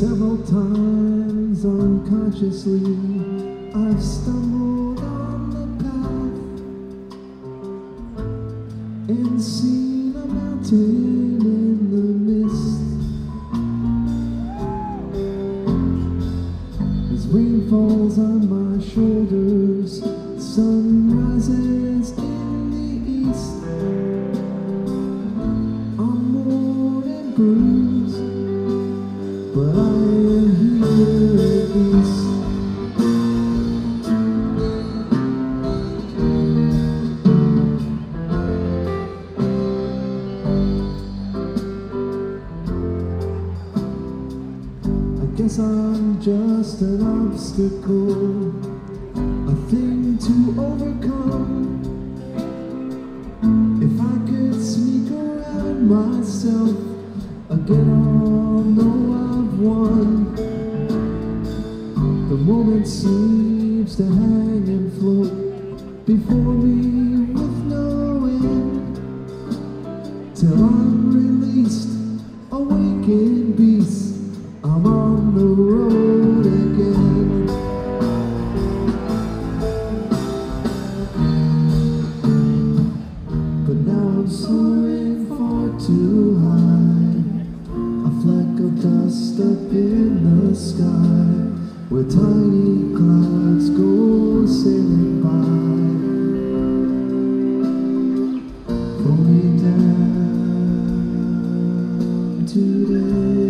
Several times unconsciously I've stumbled on the path and seen a mountain in the mist. As rain falls on my shoulders, sun rises in the east. I'm worn and bruised, but I am here at least. I guess I'm just an obstacle, a thing to overcome. If I could sneak around myself again, I'll know I've won. The moment seems to hang and float before me with no end, till I'm released, awakened beast. I'm on the road again. But now I'm soaring far too high, a fleck of dust up in the sky, where tiny clouds go sailing by. Pull me down today.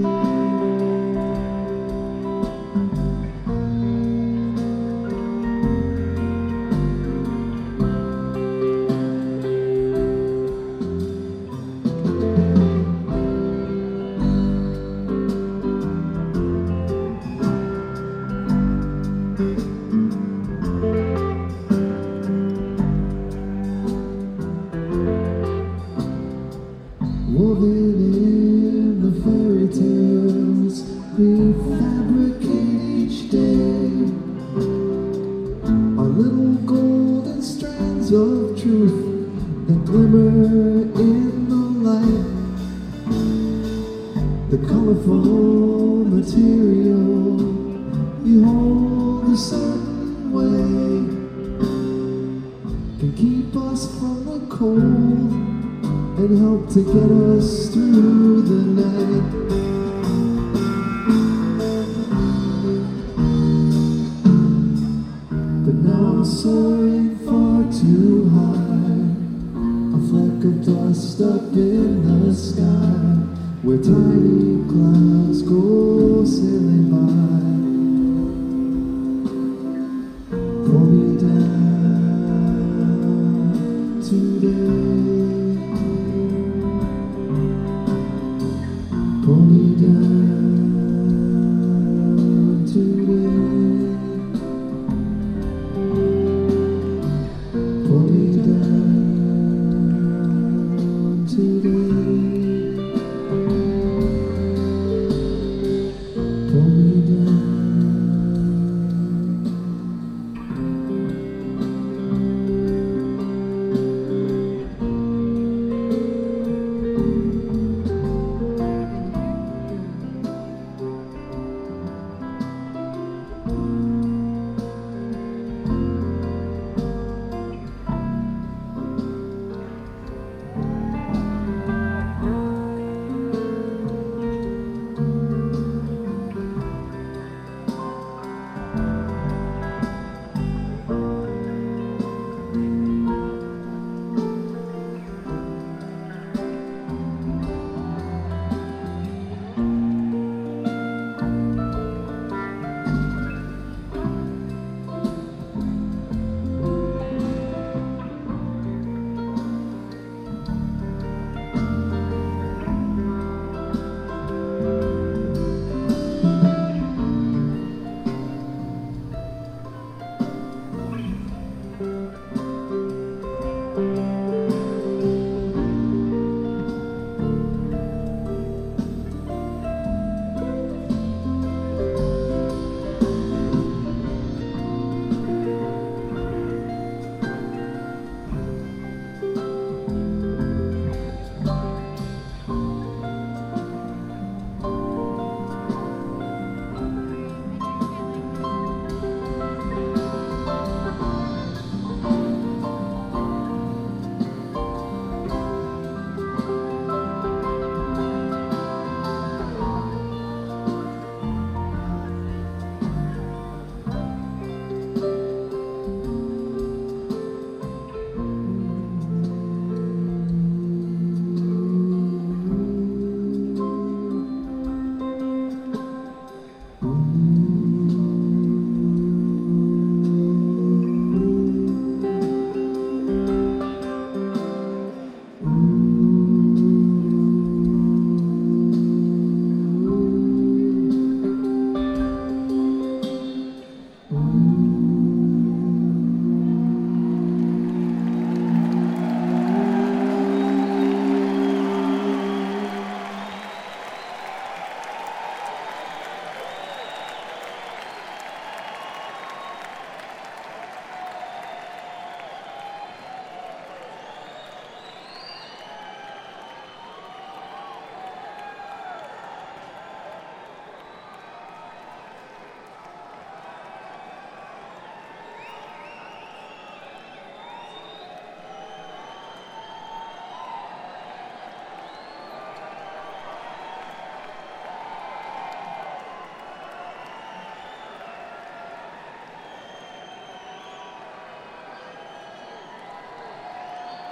Woven in the fairy tales we fabricate each day are little golden strands of truth that glimmer in the light. The colorful material you hold a certain way can keep us from the cold and help to get us through the night. But now I'm soaring far too high, a fleck of dust up in the sky, where tiny clouds